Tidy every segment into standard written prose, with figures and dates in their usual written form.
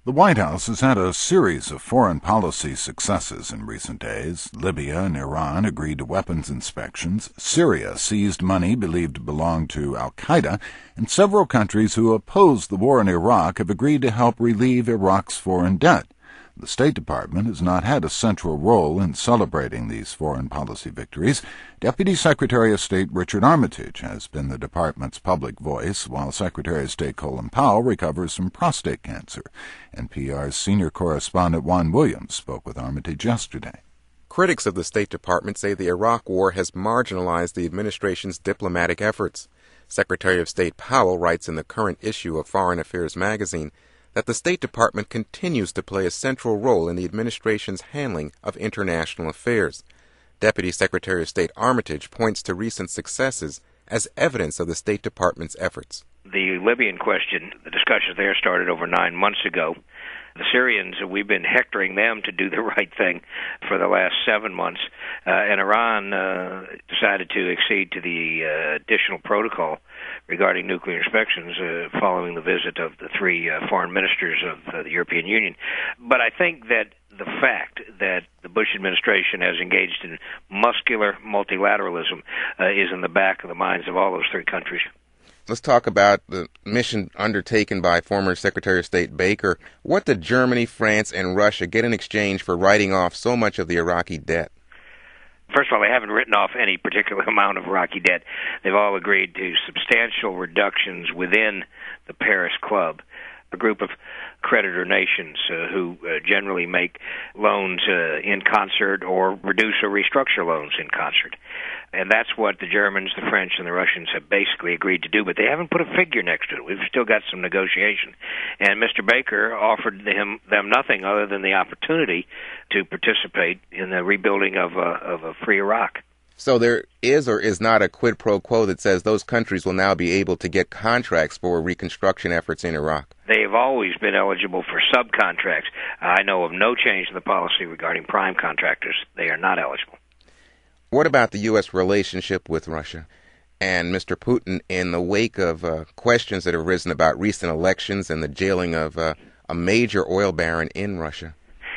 The White House has had a series of foreign policy successes in recent days. Libya and Iran agreed to weapons inspections, Syria seized money believed to belong to al-Qaeda, and several countries who oppose the war in Iraq have agreed to help relieve Iraq's foreign debt. The State Department has not had a central role in celebrating these foreign policy victories. Deputy Secretary of State Richard Armitage has been the department's public voice, while Secretary of State Colin Powell recovers from prostate cancer. NPR's senior correspondent Juan Williams spoke with Armitage yesterday. Critics of the State Department say the Iraq War has marginalized the administration's diplomatic efforts. Secretary of State Powell writes in the current issue of Foreign Affairs magazine that the State Department continues to play a central role in the administration's handling of international affairs. Deputy Secretary of State Armitage points to recent successes as evidence of the State Department's efforts. The Libyan question, the discussions there started over 9 months ago. The Syrians, we've been hectoring them to do the right thing for the last 7 months, and Iran decided to accede to the additional protocol regarding nuclear inspections following the visit of the three foreign ministers of the European Union. But I think that the fact that the Bush administration has engaged in muscular multilateralism is in the back of the minds of all those three countries. Let's talk about the mission undertaken by former Secretary of State Baker. What did Germany, France, and Russia get in exchange for writing off so much of the Iraqi debt? First of all, they haven't written off any particular amount of Iraqi debt. They've all agreed to substantial reductions within the Paris Club, a group of creditor nations who generally make loans in concert or reduce or restructure loans in concert. And that's what the Germans, the French, and the Russians have basically agreed to do, but they haven't put a figure next to it. We've still got some negotiation. And Mr. Baker offered them nothing other than the opportunity to participate in the rebuilding of a free Iraq. So there is or is not a quid pro quo that says those countries will now be able to get contracts for reconstruction efforts in Iraq? They have always been eligible for subcontracts. I know of no change in the policy regarding prime contractors. They are not eligible. What about the U.S. relationship with Russia and Mr. Putin in the wake of questions that have arisen about recent elections and the jailing of a major oil baron in Russia?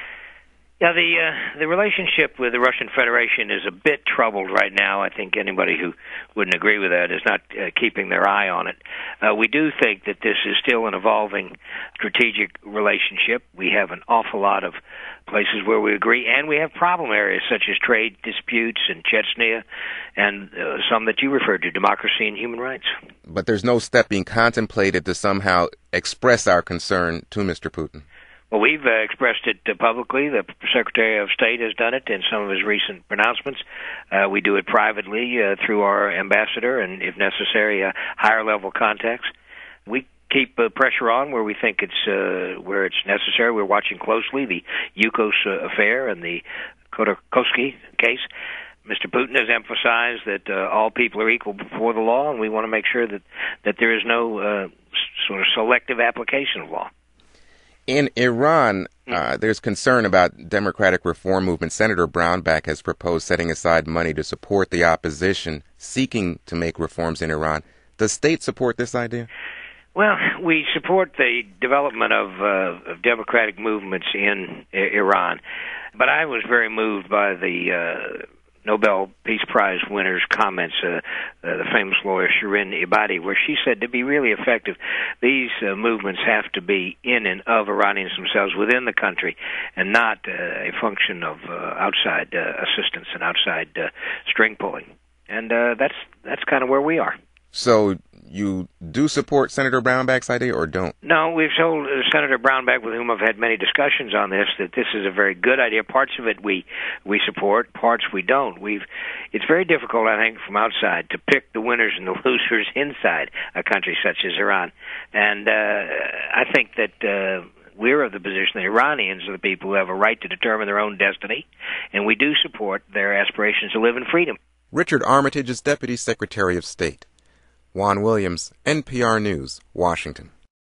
Yeah, the relationship with the Russian Federation is a bit troubled right now. I think anybody who wouldn't agree with that is not keeping their eye on it. We do think that this is still an evolving strategic relationship. We have an awful lot of places where we agree, and we have problem areas such as trade disputes in Chechnya and some that you referred to, democracy and human rights. But there's no step being contemplated to somehow express our concern to Mr. Putin. Well, we've expressed it publicly. The Secretary of State has done it in some of his recent pronouncements. We do it privately through our ambassador and, if necessary, higher-level contacts. We keep pressure on where we think where it's necessary. We're watching closely the Yukos affair and the Khodorkovsky case. Mr. Putin has emphasized that all people are equal before the law, and we want to make sure that there is no sort of selective application of law. In Iran, there's concern about democratic reform movement. Senator Brownback has proposed setting aside money to support the opposition seeking to make reforms in Iran. Does state support this idea? Well, we support the development of democratic movements in Iran, but I was very moved by the Nobel Peace Prize winner's comments, the famous lawyer Shirin Ebadi, where she said to be really effective, these movements have to be in and of Iranians themselves within the country and not a function of outside assistance and outside string pulling. And that's kind of where we are. So you do support Senator Brownback's idea or don't? No, we've told Senator Brownback, with whom I've had many discussions on this, that this is a very good idea. Parts of it we support, parts we don't. It's very difficult, I think, from outside to pick the winners and the losers inside a country such as Iran. And I think that we're of the position that Iranians are the people who have a right to determine their own destiny, and we do support their aspirations to live in freedom. Richard Armitage is Deputy Secretary of State. Juan Williams, NPR News, Washington.